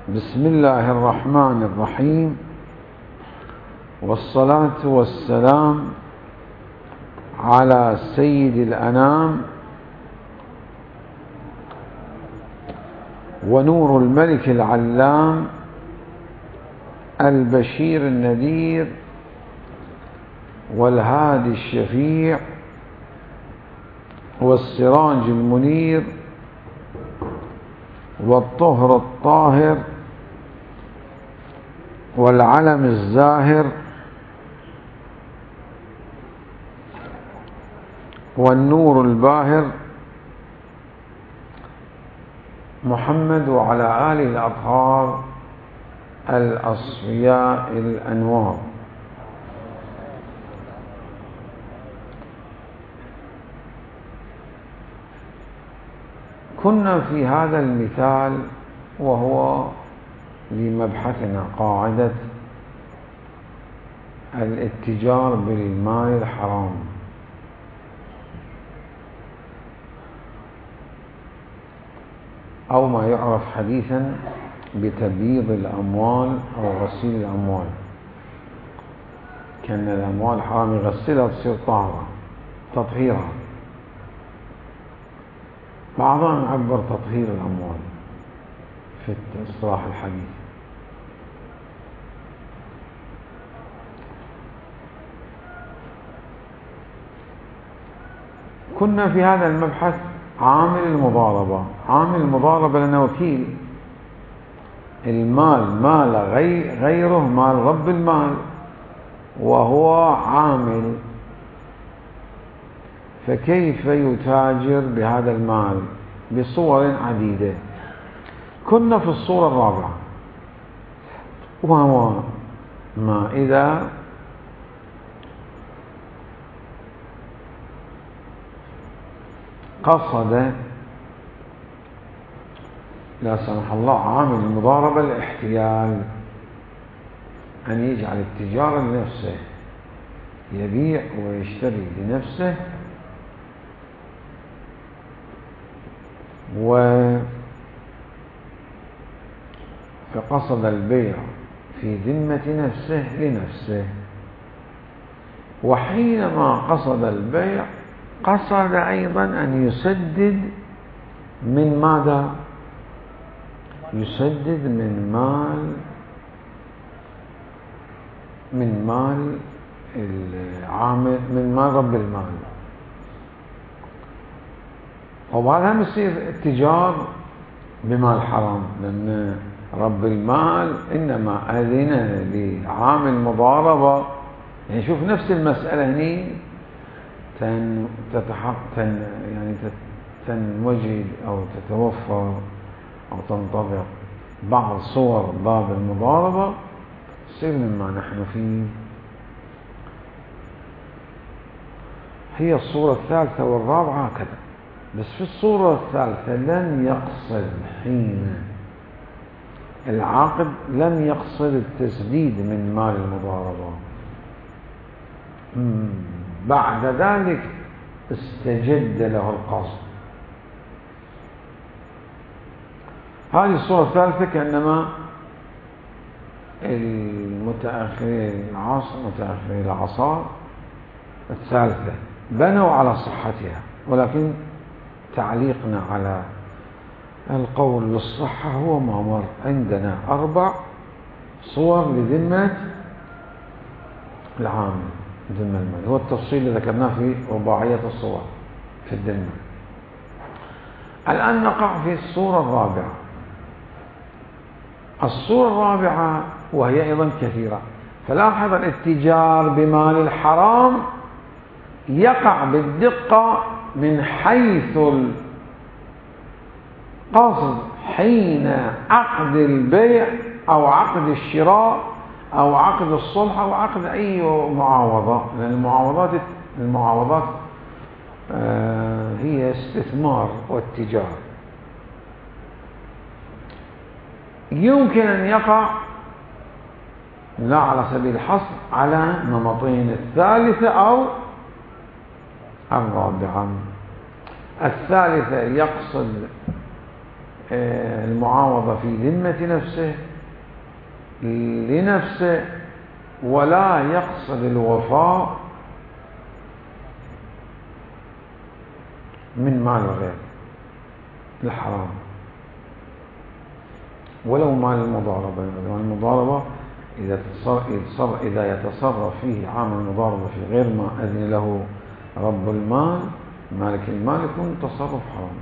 بسم الله الرحمن الرحيم، والصلاة والسلام على سيد الأنام ونور الملك العلام البشير النذير والهادي الشفيع والسراج المنير والطهر الطاهر والعلم الزاهر والنور الباهر محمد وعلى آله الأطهار الأصفياء الأنوار. كنا في هذا المثال وهو لمبحثنا قاعدة الاتجار بالمال الحرام، أو ما يعرف حديثا بتبييض الأموال أو غسيل الأموال. كان الأموال الحرام يغسلها تصير طاهرة تطهيرها، بعضهم عبر تطهير الأموال في الاصطلاح الحديث. كنا في هذا المبحث عامل المضاربة. عامل المضاربة لنا وكيل، المال مال غيره مال رب المال وهو عامل، فكيف يتاجر بهذا المال؟ بصور عديدة. كنا في الصورة الرابعة، وهو ما إذا قصد لا سمح الله عامل المضاربة الاحتيال، أن يجعل التجارة لنفسه، يبيع ويشتري لنفسه فقصد البيع في ذمة نفسه لنفسه، وحينما قصد البيع قصد أيضا أن يسدد من ماذا؟ يسدد من مال العامل، من مال رب المال. وهذا يصير التجار بمال حرام، لأن رب المال إنما أذن لعامل مضاربة. يعني شوف نفس المسألة هني تنوجد أو تتوفر أو تنطبق بعض صور باب المضاربة، تصير مما نحن فيه. هي الصورة الثالثة والرابعة هكذا، بس في الصورة الثالثة لم يقصد حين العاقد لم يقصد التسديد من مال المضاربة، بعد ذلك استجد له القصد. هذه الصورة الثالثة كأنما المتأخرين العصر الثالثة بنوا على صحتها، ولكن تعليقنا على القول بالصحة هو ما مر. عندنا 4 صور لذمة العامل، ذمة المال، هو التفصيل اللي ذكرناه في رباعية الصور في الذمة. الآن نقع في الصورة الرابعة. الصورة الرابعة وهي أيضا كثيرة، فلاحظ الاتجار بمال الحرام يقع بالدقة من حيث القصد حين عقد البيع أو عقد الشراء أو عقد الصلح أو عقد أي معاوضة، لأن المعاوضات هي استثمار والتجارة. يمكن أن يقع لا على سبيل الحصر على نمطين، الثالثة أو الرابعة. الثالثة يقصد المعاوضة في ذمة نفسه لنفسه، ولا يقصد الوفاء من مال الغير الحرام، ولو مال المضاربة. المضاربة إذا يتصرف فيه عامل المضاربة في غير ما أذن له رب المال مالك المال يكون تصرف حرام.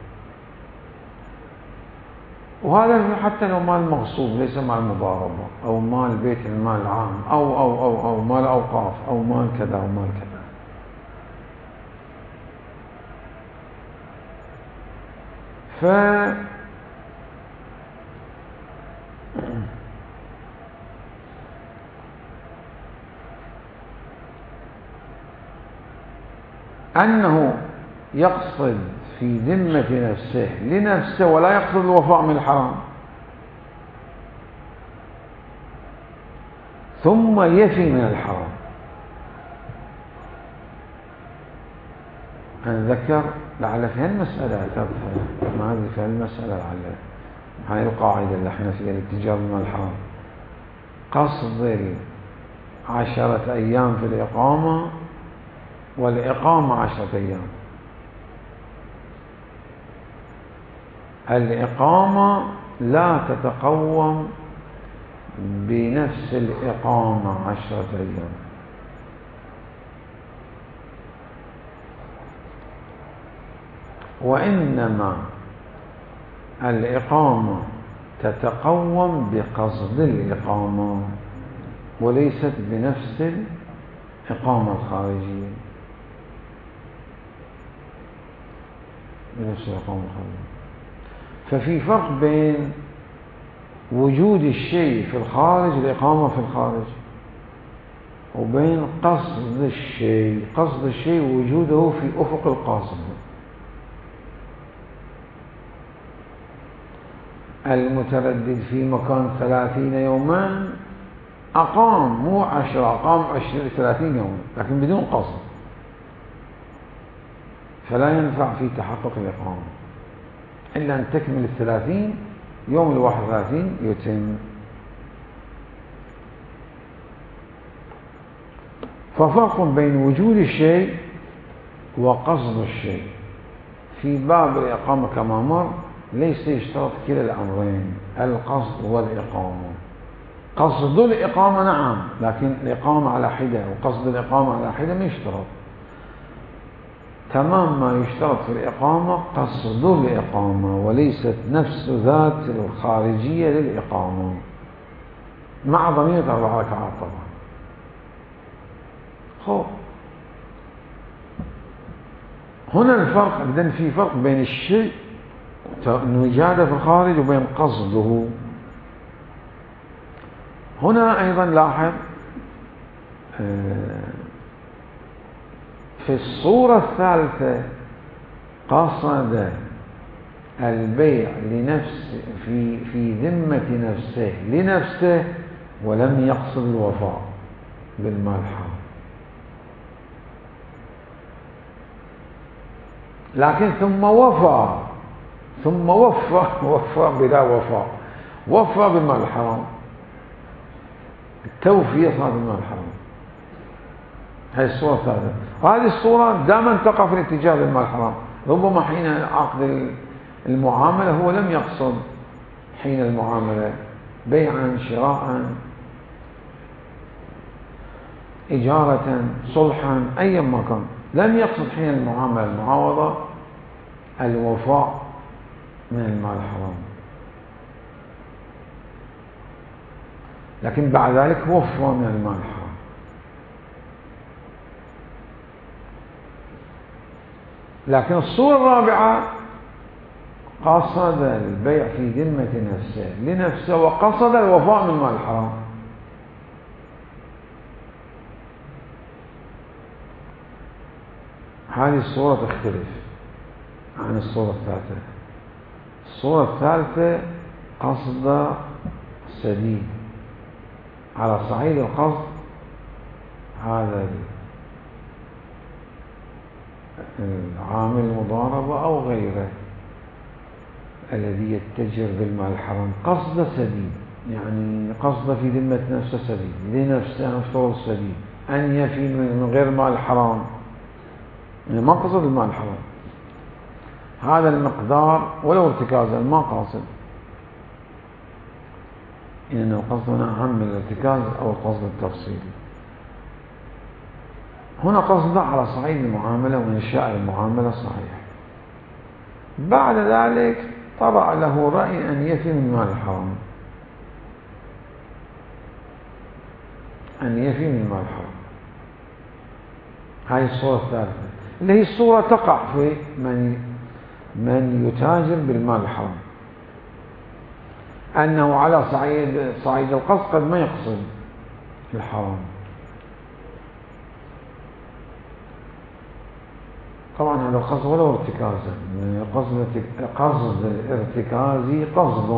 وهذا حتى لو مال مغصوب ليس مال مضاربة، أو مال بيت المال العام، أو مال أوقاف، أو مال كذا أو مال كذا. أنه يقصد في ذمة نفسه لنفسه ولا يقصد الوفاء من الحرام، ثم يفي من الحرام. أنا ذكر لعل في هالمسألة ما أدري في هالمسألة لعل هاي القاعدة اللي احنا فيها الاتجار من الحرام، قصد 10 أيام في الإقامة والإقامة 10 أيام. الإقامة لا تتقوم بنفس الإقامة 10 أيام، وإنما الإقامة تتقوم بقصد الإقامة وليست بنفس الإقامة الخارجية، بنفس الإقامة الخارجية. ففي فرق بين وجود الشيء في الخارج، الإقامة في الخارج، وبين قصد الشيء. قصد الشيء وجوده في أفق القاصد. المتردد في مكان 30 يوما أقام، مو 10، أقام 30 يوما لكن بدون قصد، فلا ينفع في تحقق الإقامة إلا أن تكمل 30 يوم، 31 يتم. ففرق بين وجود الشيء وقصد الشيء. في باب الإقامة كما مر ليس يشترط كلا الأمرين، القصد والإقامة. قصد الإقامة نعم، لكن الإقامة على حدة وقصد الإقامة على حدة ما يشترط. تمام ما يشترط في الإقامة قصد الإقامة وليست نفس ذات الخارجية للإقامة، مع ضمير 4 ركعات طبعا. خب هنا الفرق، إذن في فرق بين الشيء أنه إجادة في الخارج وبين قصده. هنا أيضا لاحظ في الصورة الثالثة قصد البيع لنفسه في ذمة نفسه لنفسه ولم يقصد الوفاء بالمال الحرام، لكن ثم وفى بلا وفاء، وفى بالمال الحرام. التوفية صار بالمال الحرام. هذه الصورة الثالثة. هذه الصورة دائما تقع في الاتجاه للمال الحرام. ربما حين عقد المعاملة هو لم يقصد حين المعاملة بيعا، شراء، إجارة، صلحا، أيا ما كان، لم يقصد حين المعاملة المعاوضة الوفاء من المال الحرام، لكن بعد ذلك وفى من المال الحرام. لكن الصورة الرابعة قصد البيع في ذمة نفسه لنفسه وقصد الوفاء من المال الحرام. هذه الصورة تختلف عن الصورة الثالثة. الصورة الثالثة قصد سديد على صعيد القصد، هذا العامل المضاربة أو غيره الذي يتجر بالمال الحرام قصد سديد، يعني قصد في ذمة نفسه سديد، لنفسه نفترض سديد، أن يفي من غير مال حرام، يعني ما قصد المال الحرام، هذا المقدار ولو ارتكازا ما قاصد، إنه القصد هنا أهم من الارتكاز أو القصد التفصيلي. هنا قصد على صعيد المعاملة وإنشاء المعاملة صحيح. بعد ذلك طرأ له رأي أن يفي من مال الحرام، أن يفي من مال الحرام. هذه الصورة الثالثة اللي هي الصورة تقع في من يتاجر بالمال الحرام، أنه على صعيد القصد قد ما يقصد الحرام. طبعا هذا القصد ولو ارتكازا، قصد الارتكازي قصد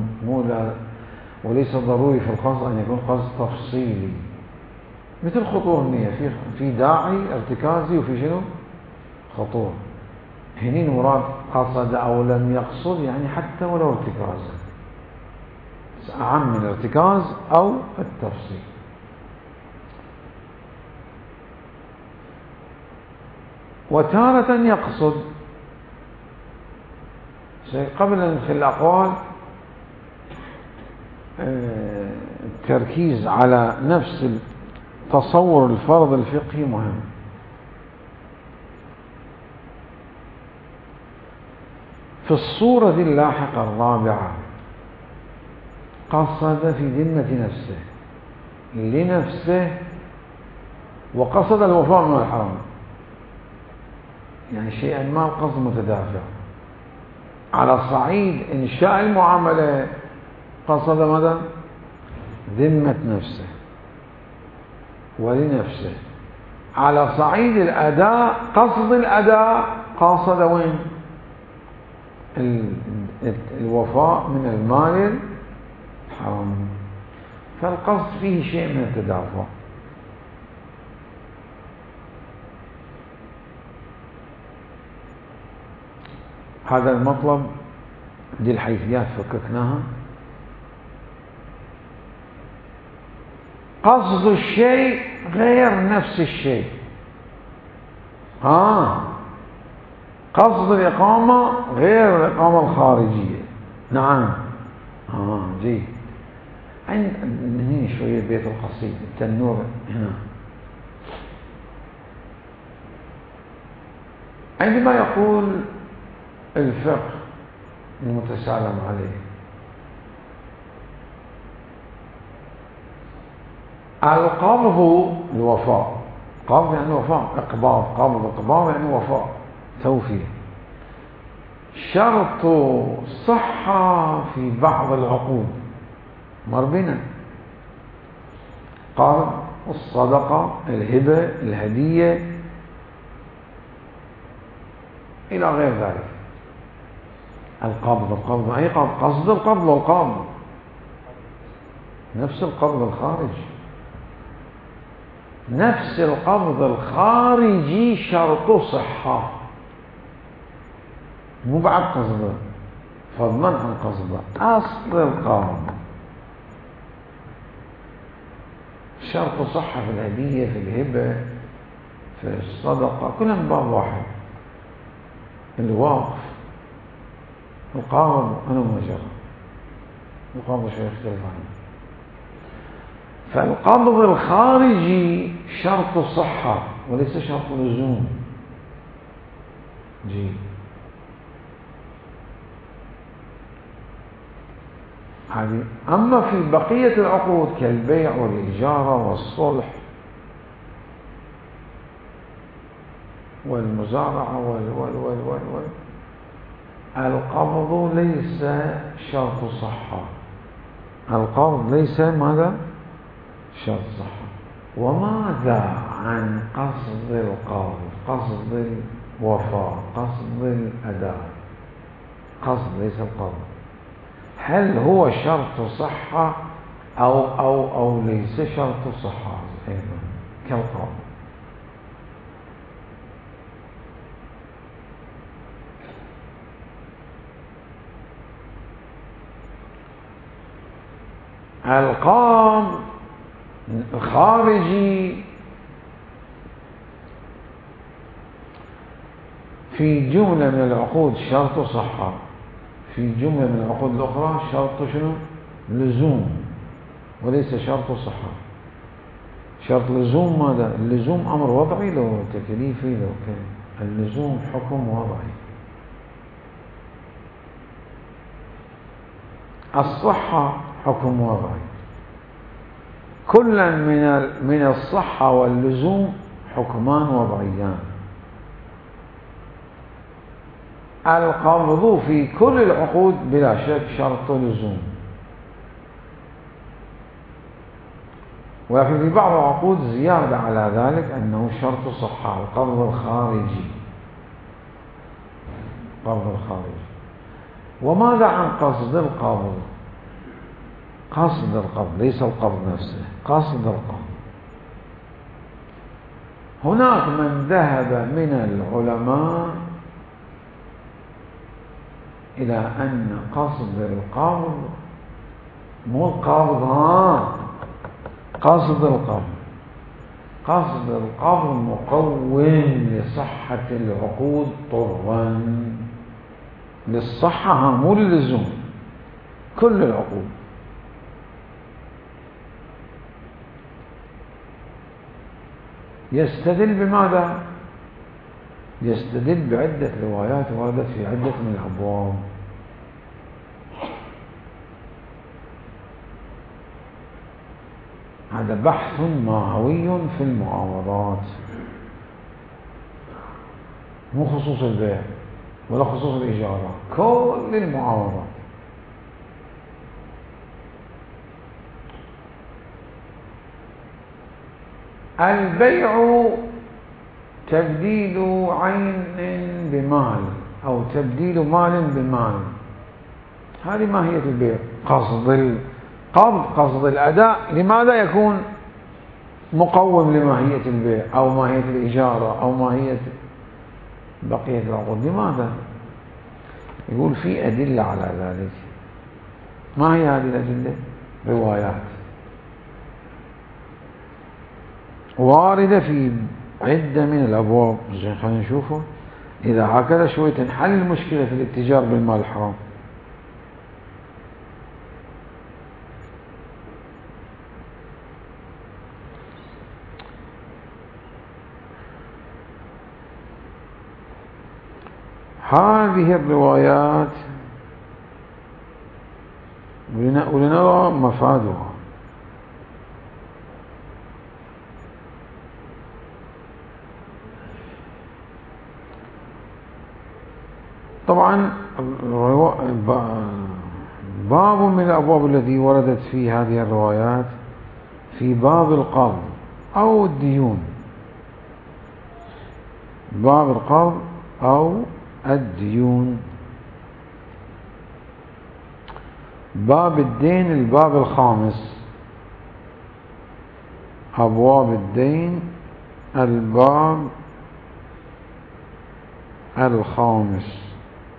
وليس ضروري في القصد أن يكون قصد تفصيلي، مثل خطور النية، في داعي ارتكازي وفي شنو خطور. هنين مراد قصد أو لم يقصد، يعني حتى ولو ارتكازا، أعم من الارتكاز أو التفصيل. وتارة يقصد، قبل أن ندخل الأقوال التركيز على نفس تصور الفرض الفقهي مهم. في الصورة اللاحقة الرابعة قصد في ذمة نفسه لنفسه وقصد الوفاء من الحرام، يعني شيئا ما القصد متدافع. على صعيد إنشاء المعاملة قصد ماذا؟ ذمة نفسه ولنفسه. على صعيد الأداء قصد الأداء قاصد وين؟ الوفاء من المال الحرام. فالقصد فيه شيء من التدافع. هذا المطلب، دي الحيثيات فككناها. قصد الشيء غير نفس الشيء. قصد الإقامة غير الإقامة الخارجية. نعم. جيد. هنا شوية بيت القصيد التنور هنا. عندما يقول الفقه المتسالم عليه القبض الوفاء، قبض يعني وفاء، إقباض، قبض إقباض يعني وفاء توفية، شرط صحة في بعض العقود مر بنا، قرض، الصدقة، الهبة، الهدية إلى غير ذلك. القبض أي قبض؟ قصد القبض والقبض نفس القبض الخارجي، نفس القبض الخارجي شرط صحة، مو بعد قصده، فضلا عن قصده. أصل القبض شرط صحة في الهدية، في الهبة، في الصدقة، كلها من باب واحد. الواقف، القابض أنا مجرد، القابض شيء يختلف عنه. فالقبض الخارجي شرط صحة وليس شرط لزوم. هذه. أما في بقية العقود كالبيع والإجارة والصلح والمزارعة القبض ليس شرط صحة. القبض ليس ماذا؟ شرط صحة. وماذا عن قصد القبض؟ قصد الوفاء، قصد الأداء، قصد ليس القبض. هل هو شرط صحة أو ليس شرط صحة أيضا كالقبض؟ القابض الخارجي في جملة من العقود شرط صحة، في جملة من العقود الأخرى شرط شنو؟ لزوم، وليس شرط صحة. شرط لزوم ماذا؟ اللزوم أمر وضعي لو تكليفي لو كان، اللزوم حكم وضعي. الصحة حكم وضعي. كلا من الصحة واللزوم حكمان وضعيان. القبض في كل العقود بلا شك شرط لزوم، ولكن في بعض العقود زيادة على ذلك أنه شرط صحة، القبض الخارجي. القبض الخارجي. وماذا عن قصد القبض؟ قصد القبض ليس القبض نفسه، قصد القبض. هناك من ذهب من العلماء إلى أن قصد القبض مو القبض، قصد القبض، قصد القبض مقوم لصحة العقود طرا، للصحة مو للزوم، كل العقود. يستدل بماذا؟ يستدل بعدة روايات وردت في عدة من الأبواب. هذا بحث ماهوي في المعاوضات، مو خصوص البيع ولا خصوص الإجارة، كل المعاوضات. البيع تبديل عين بمال أو تبديل مال بمال، هذه ماهية البيع. قصد القبض قصد الأداء، لماذا يكون مقوم لماهية البيع أو ماهية الإجارة أو ماهية بقية العقود؟ لماذا؟ يقول في أدلة على ذلك. ما هي هذه الأدلة؟ روايات واردة في عدة من الأبواب. زين خلينا نشوفه. إذا هكذا شوية تنحل المشكلة في الاتجار بالمال الحرام. هذه الروايات ولنرى مفادها. طبعا باب من الأبواب التي وردت في هذه الروايات في باب القرض أو الديون، باب القرض أو الديون. باب الدين الباب الخامس، أبواب الدين الباب الخامس.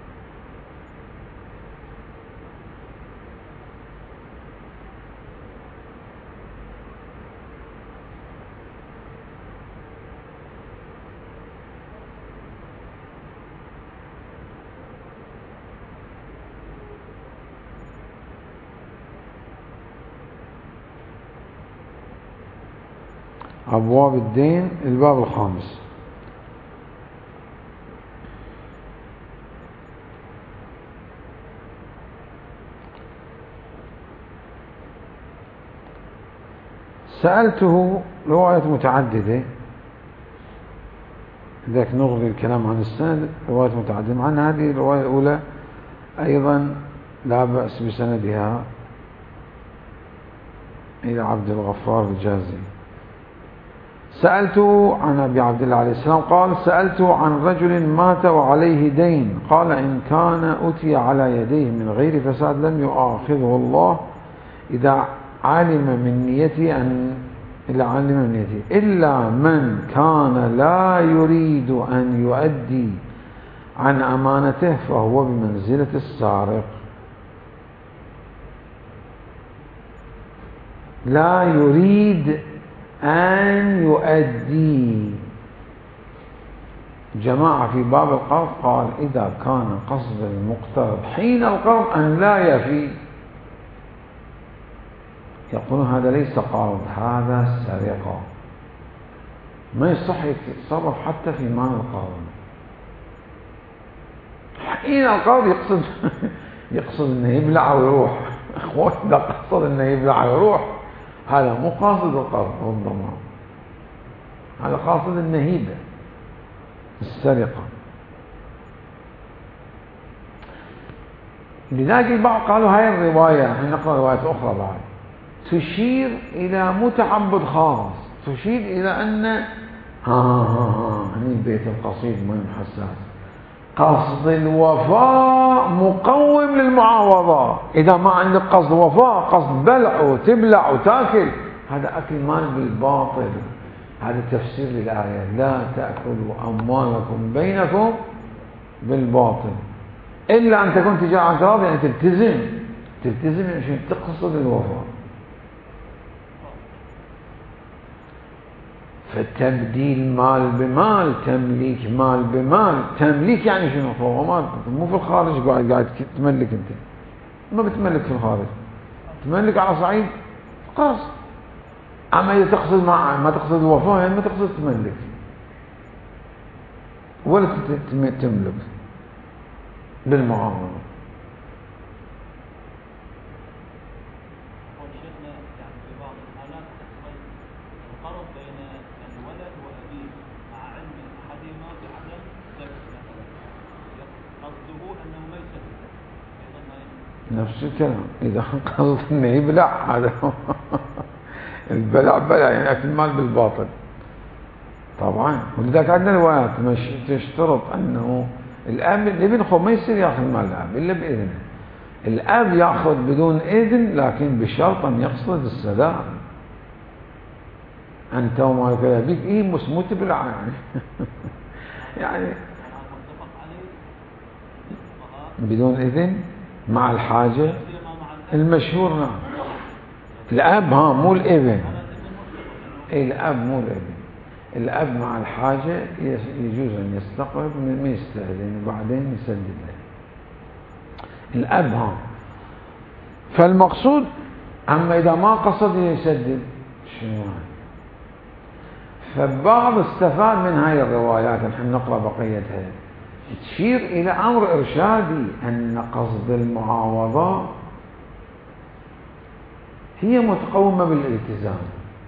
أبواب الدين الباب الخامس. سألته رواية متعددة، ذاك نغضي الكلام عن السند، رواية متعددة، عن هذه الرواية الأولى أيضا لا بأس بسندها إلى عبد الغفار الجازي. سألته عن أبي عبد الله عليه السلام قال: سألته عن رجل مات وعليه دين، قال: إن كان أتي على يديه من غير فساد لم يؤاخذه الله إذا علم من نيته إلا من كان لا يريد أن يؤدي عن أمانته فهو بمنزلة السارق. لا يريد أن يؤدي. جماعة في باب القرض قال إذا كان قصد المقترض حين القرض أن لا يفي، يقولون هذا ليس قرض، هذا سرقة، ما يصح يتصرف حتى في مال القرض. حين القرض يقصد انه يبلع ويروح. إذا قصد انه يبلع ويروح هذا مو قاصد القرض والضمان، هذا قاصد النهيبة السرقة. لذلك البعض قالوا هاي الرواية، نحن نقرأ روايات أخرى بعد، تشير إلى متعبد خاص، تشير إلى أن هني بيت القصيد مهم حساس، قصد الوفاء مقوم للمعاوضة. إذا ما عندك قصد وفاء، قصد بلع وتبلع وتاكل، هذا أكل مال بالباطل. هذا تفسير للآية لا تأكلوا أموالكم بينكم بالباطل إلا أن تكون تجارة عن تراض، يعني تلتزم عشان تقصد الوفاء. فتبديل مال بمال، تمليك مال بمال. تمليك يعني شنو؟ مو في الخارج قاعد تملك، انت ما بتملك في الخارج، تملك على صعيد قصد. اما اذا تقصد ما تقصد الوفاء، يعني ما تقصد تملك ولا تملك بالمعامله. نفس الكلام، إذا قصد إنه يبلع هذا البلع بلع، يعني أكل المال بالباطل طبعا. ولذلك عندنا روايات تشترط أنه الأب الابن خو ما يصير يأخذ مال الأب إلا بإذنه. الأب يأخذ بدون إذن، لكن بشرط أن يقصد السلام. أنت وما يكره بك إيه مو تبلع يعني يعني بدون إذن مع الحاجة المشهور. نعم الأب مو الابن، الأب مو الابن. الأب مع الحاجة يجوز أن يستقرب ما يستأذن وبعدين يسدد له الأب فالمقصود. أما إذا ما قصد يسدد شنو يعني؟ فالبعض استفاد من هاي الروايات، نحن نقرأ بقيتها، تشير إلى أمر إرشادي أن قصد المعاوضة هي متقومة بالالتزام.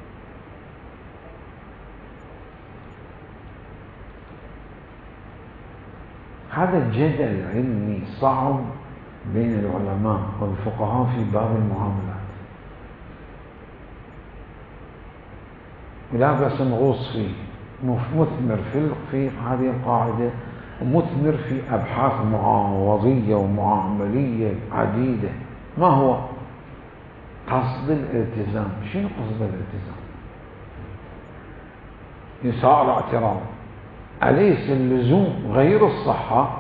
هذا جدل علمي صعب بين العلماء والفقهاء في باب المعاملات، ولا بأس نغوص فيه، مثمر في هذه القاعدة، ومثمر في أبحاث معاوضية ومعاملية عديدة. ما هو قصد الالتزام؟ شنو قصد الالتزام؟ يسار اعتراض، أليس اللزوم غير الصحة؟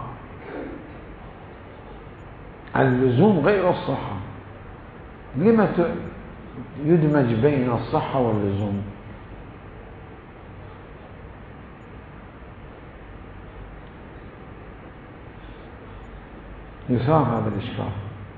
اللزوم غير الصحة، لما يدمج بين الصحة واللزوم؟ يثار هذا الإشكال.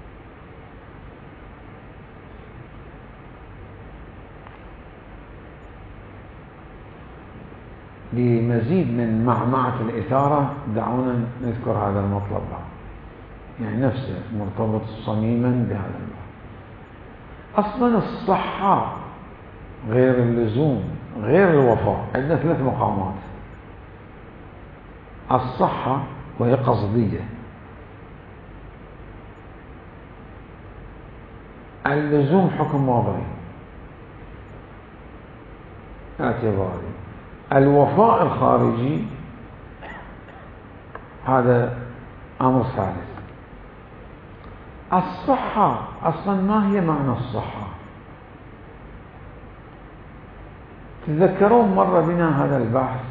لمزيد من معمعة الإثارة دعونا نذكر هذا المطلب، يعني نفسه مرتبط صميما بهذا المطلب. أصلا الصحة غير اللزوم غير الوفاء، عندنا 3 مقامات. الصحة وهي قصدية، اللزوم حكم وضعي اعتباري، الوفاء الخارجي هذا أمر ثالث. الصحة أصلا ما هي معنى الصحة؟ تذكرون مر بنا هذا البحث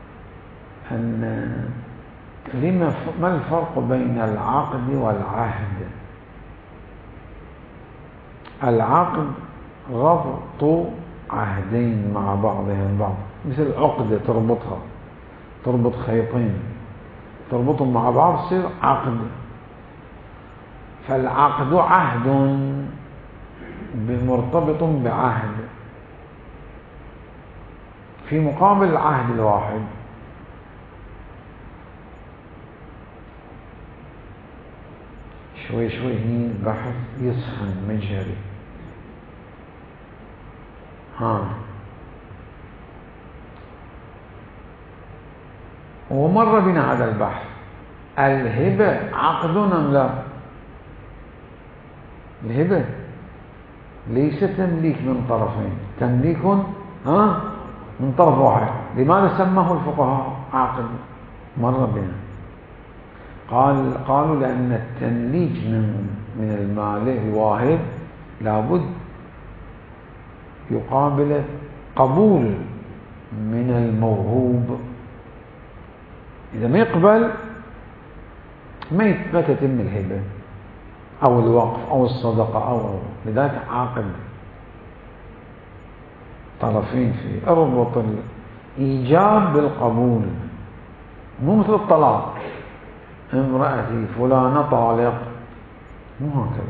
أن ما الفرق بين العقد والعهد؟ العقد ربط عهدين مع بعضهم بعض، مثل عقدة تربطها، تربط خيطين تربطهم مع بعض يصير عقد. فالعقد عهد مرتبط بعهد في مقابل العهد الواحد. شوي شوي هني البحث يسخن مجهري. ومر بنا هذا البحث. الهبة عقد أم لا؟ الهبة ليس تمليك من طرفين، تمليك من طرف واحد. لماذا سماه الفقهاء عقد؟ مر بنا. قالوا لأن التمليك من المال الواهب لابد يقابل قبول من الموهوب. إذا ما يقبل ما تتم الهبة أو الوقف أو الصدقة أو لذلك عاقد طرفين فيه. اربط الإيجاب بالقبول، مو مثل الطلاق، امرأتي فلانة طالق، مو هكذا.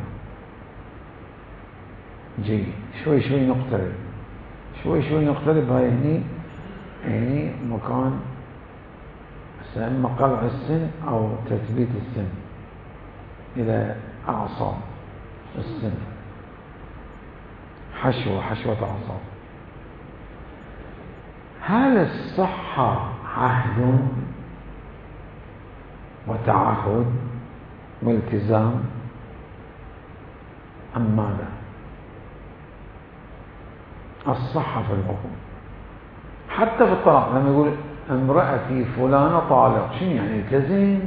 جيد. شوي شوي نقترب، شوي شوي نقترب. هاي هني مكان إما قلع السن أو تثبيت السن إلى أعصاب السن، حشوة أعصاب. هل الصحة عهد وتعهد والتزام أم ماذا؟ الصحة في العقود، حتى في الطلاق لما يقول امرأتي فلانة طالق، شنو يعني؟ التزم.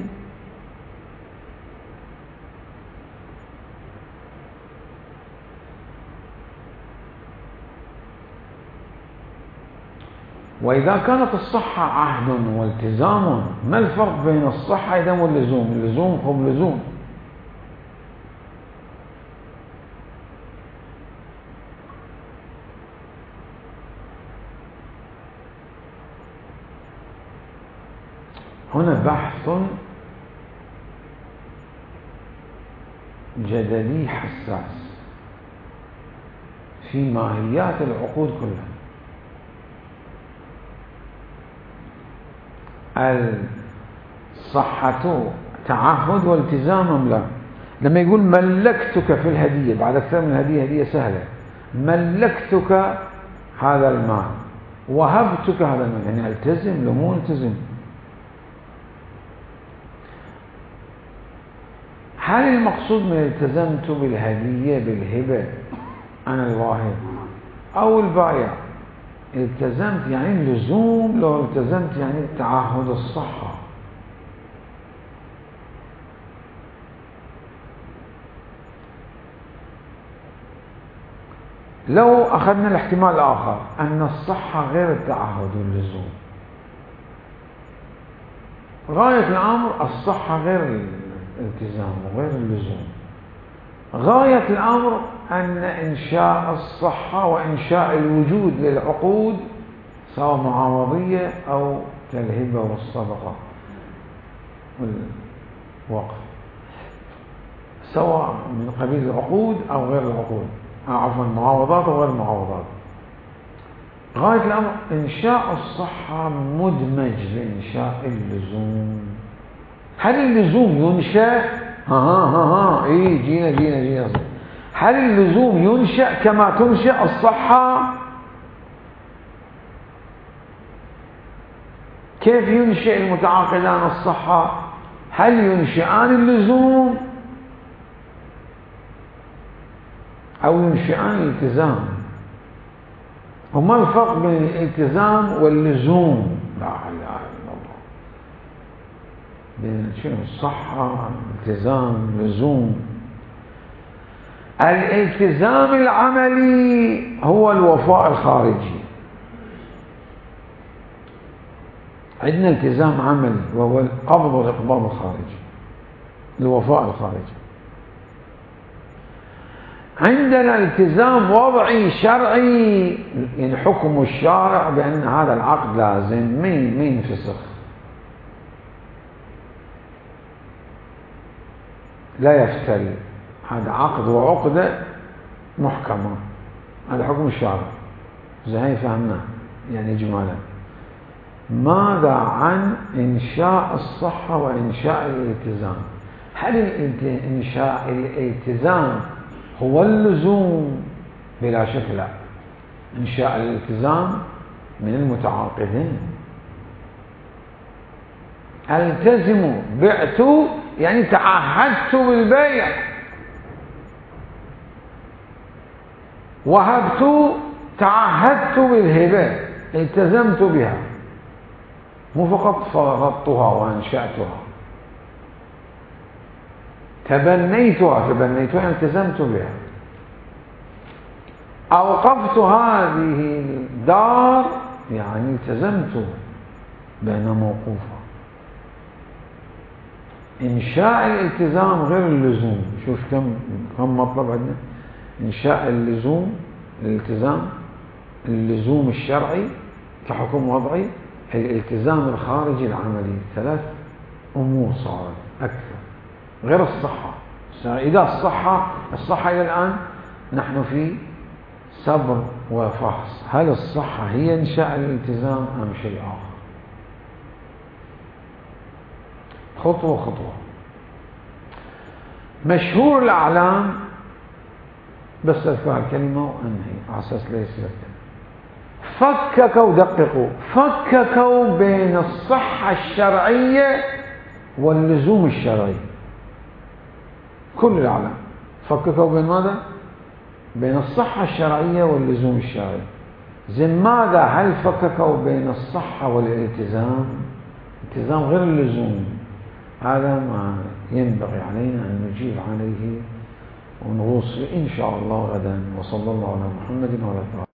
وإذا كانت الصحة عهد والتزام، ما الفرق بين الصحة إذا واللزوم؟ اللزوم هو لزوم. هنا بحث جدلي حساس في ماهيات العقود كلها. الصحة تعهد والتزام أم لا؟ لما يقول ملكتك في الهدية، بعد أكثر من هدية سهلة، ملكتك هذا المال، وهبتك هذا المال، يعني التزم لو مو التزم. هل المقصود من التزمت بالهدية بالهبة أنا الواهب أو البائع؟ التزمت يعني اللزوم، لو التزمت يعني التعهد الصحة. لو أخذنا الاحتمال الآخر أن الصحة غير التعهد واللزوم، غاية الأمر الصحة غير الالتزام وغير اللزوم، غاية الأمر أن إنشاء الصحة وإنشاء الوجود للعقود سواء معاوضية أو كالهبة والصدقة والوقف، سواء من قبيل العقود أو غير العقود، عفوا معاوضات أو غير معاوضات. غاية الأمر إنشاء الصحة مدمج بإنشاء اللزوم. هل اللزوم ينشأ؟ إيه جينا. هل اللزوم ينشأ كما تنشأ الصحة؟ كيف ينشأ المتعاقدان الصحة؟ هل ينشئان اللزوم أو ينشئان الالتزام؟ وما الفرق بين الالتزام واللزوم؟ لا إله إلا الله. بين شنو الصحة، الالتزام، لزوم. الالتزام العملي هو الوفاء الخارجي. عندنا التزام عملي وهو القبض والإقباض الخارجي، الوفاء الخارجي. عندنا التزام وضعي شرعي، يعني حكم الشارع بأن هذا العقد لازم ما ينفسخ، لا يفتل، هذا عقد وعقدة محكمة، هذا حكم الشارع. زين فهمنا يعني إجمالا. ماذا عن إنشاء الصحة وإنشاء الالتزام؟ هل إنشاء الالتزام هو اللزوم؟ بلا شك لا. إنشاء الالتزام من المتعاقدين. التزم، بعت يعني تعهدت بالبيع، وهبت تعهدت بالهبة، التزمت بها، مو فقط فرضتها وأنشأتها. تبنيتها يعني التزمت بها. أوقفت هذه الدار يعني التزمت بأنها موقوفة. إنشاء الالتزام غير اللزوم. شوف كم مطلب عندنا: إنشاء اللزوم، الالتزام، اللزوم الشرعي كحكم وضعي، الالتزام الخارجي العملي. 3 أمور صارت أكثر غير الصحة. إذا الصحة إلى الآن نحن في صبر وفحص، هل الصحة هي إنشاء الالتزام أم شيء آخر؟ خطوة خطوة. مشهور الأعلام، بس أذكر الكلمة وأنهي على أساس لا يصير. فككوا بين الصحة الشرعية واللزوم الشرعي. كل الأعلام فككوا بين ماذا؟ بين الصحة الشرعية واللزوم الشرعي. زين ماذا؟ هل فككوا بين الصحة والالتزام؟ التزام غير اللزوم. هذا ما ينبغي علينا أن نجيب عليه ونغوص إن شاء الله غدا. وصلى الله على محمد وعلى آله.